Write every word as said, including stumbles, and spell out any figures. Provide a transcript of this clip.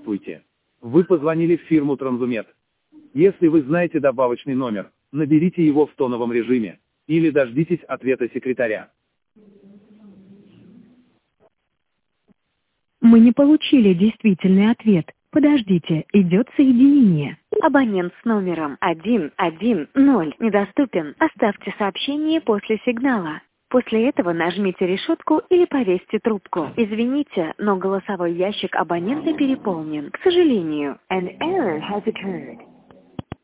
Здравствуйте. Вы позвонили в фирму Транзумет. Если вы знаете добавочный номер, наберите его в тоновом режиме, или дождитесь ответа секретаря. Мы не получили действительный ответ. Подождите, идет соединение. Абонент с номером один один ноль недоступен. Оставьте сообщение после сигнала. После этого нажмите решетку или повесьте трубку. Извините, но голосовой ящик абонента переполнен. К сожалению, an error has occurred.